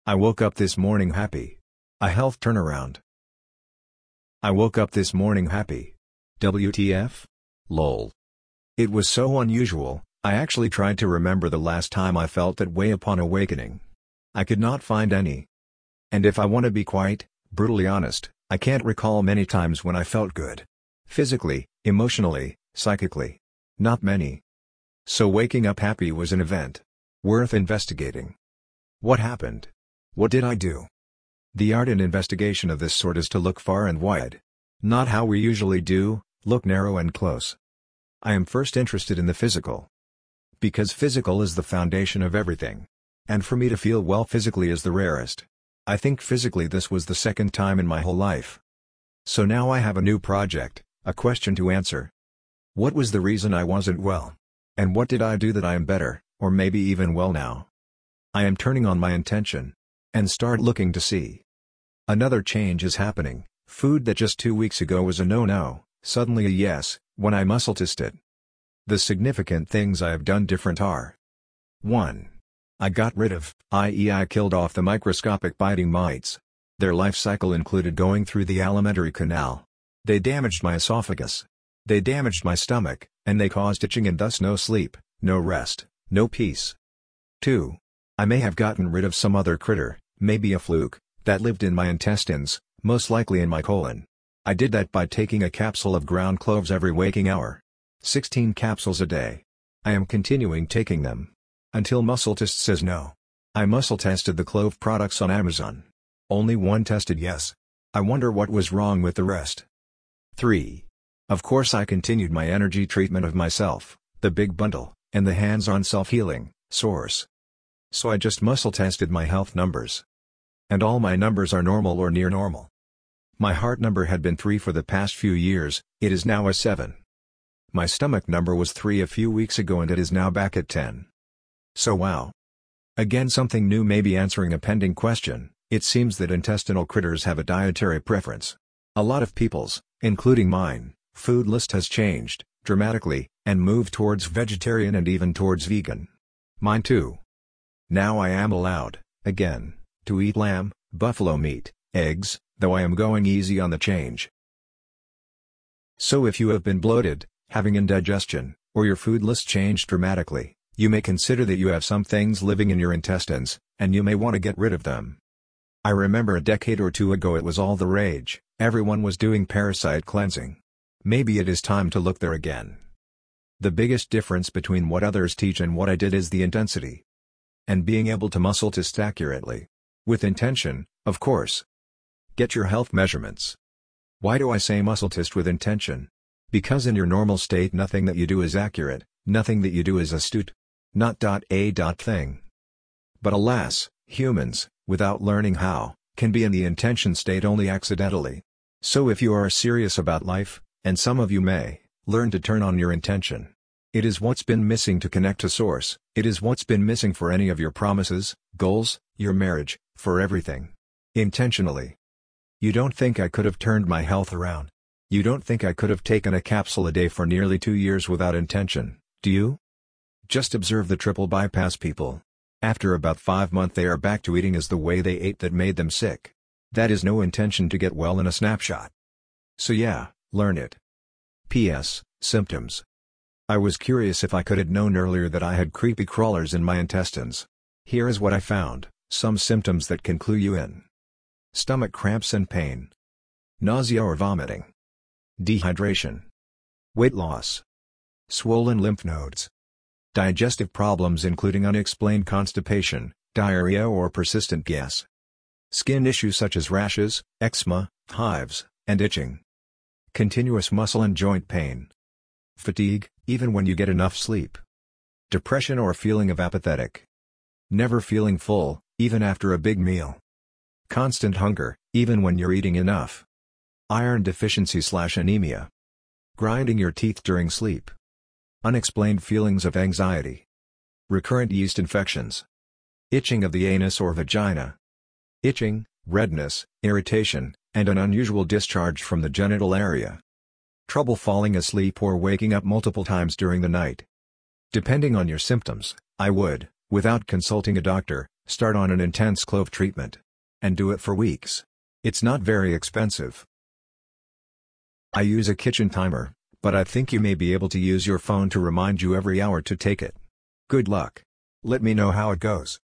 I woke up this morning happy. A health turnaround. I woke up this morning happy. WTF? Lol. It was so unusual, I actually tried to remember the last time I felt that way upon awakening. I could not find any. And if I want to be quite brutally honest, I can't recall many times when I felt good. Physically, emotionally, psychically. Not many. So waking up happy was an event worth investigating. What happened? What did I do? The art and investigation of this sort is to look far and wide. Not how we usually do, look narrow and close. I am first interested in the physical. Because physical is the foundation of everything. And for me to feel well physically is the rarest. I think physically this was the second time in my whole life. So now I have a new project, a question to answer. What was the reason I wasn't well? And what did I do that I am better, or maybe even well now? I am turning on my intention. And start looking to see. Another change is happening. Food that just 2 weeks ago was a no-no, suddenly a yes, when I muscle test it. The significant things I have done different are: 1. I got rid of, i.e. I killed off the microscopic biting mites. Their life cycle included going through the alimentary canal. They damaged my esophagus. They damaged my stomach, and they caused itching and thus no sleep, no rest, no peace. 2. I may have gotten rid of some other critter, maybe a fluke, that lived in my intestines, most likely in my colon. I did that by taking a capsule of ground cloves every waking hour. 16 capsules a day. I am continuing taking them. Until MuscleTest says no. I muscle tested the clove products on Amazon. Only one tested yes. I wonder what was wrong with the rest. 3. Of course I continued my energy treatment of myself, the big bundle, and the hands-on self-healing source. So I just muscle tested my health numbers. And all my numbers are normal or near normal. My heart number had been 3 for the past few years, it is now a 7. My stomach number was 3 a few weeks ago and it is now back at 10. So wow. Again something new may be answering a pending question. It seems that intestinal critters have a dietary preference. A lot of people's, including mine, food list has changed, dramatically, and moved towards vegetarian and even towards vegan. Mine too. Now I am allowed, again, to eat lamb, buffalo meat, eggs, though I am going easy on the change. So if you have been bloated, having indigestion, or your food list changed dramatically, you may consider that you have some things living in your intestines, and you may want to get rid of them. I remember a decade or two ago it was all the rage, everyone was doing parasite cleansing. Maybe it is time to look there again. The biggest difference between what others teach and what I did is the intensity. And being able to muscle test accurately. With intention, of course. Get your health measurements. Why do I say muscle test with intention? Because in your normal state nothing that you do is accurate, nothing that you do is astute. Not a thing. But alas, humans, without learning how, can be in the intention state only accidentally. So if you are serious about life, and some of you may, learn to turn on your intention. It is what's been missing to connect to source, it is what's been missing for any of your promises, goals, your marriage, for everything. Intentionally. You don't think I could have turned my health around? You don't think I could have taken a capsule a day for nearly 2 years without intention, do you? Just observe the triple bypass people. After about 5 months they are back to eating as the way they ate that made them sick. That is no intention to get well in a snapshot. So yeah, learn it. P.S. Symptoms. I was curious if I could have known earlier that I had creepy crawlers in my intestines. Here is what I found, some symptoms that can clue you in. Stomach cramps and pain. Nausea or vomiting. Dehydration. Weight loss. Swollen lymph nodes. Digestive problems including unexplained constipation, diarrhea or persistent gas. Skin issues such as rashes, eczema, hives, and itching. Continuous muscle and joint pain. Fatigue, even when you get enough sleep. Depression or feeling of apathetic. Never feeling full, even after a big meal. Constant hunger, even when you're eating enough. Iron deficiency/anemia. Grinding your teeth during sleep. Unexplained feelings of anxiety. Recurrent yeast infections. Itching of the anus or vagina. Itching, redness, irritation, and an unusual discharge from the genital area. Trouble falling asleep or waking up multiple times during the night. Depending on your symptoms, I would, without consulting a doctor, Start on an intense clove treatment. And do it for weeks. It's not very expensive. I use a kitchen timer, but I think you may be able to use your phone to remind you every hour to take it. Good luck. Let me know how it goes.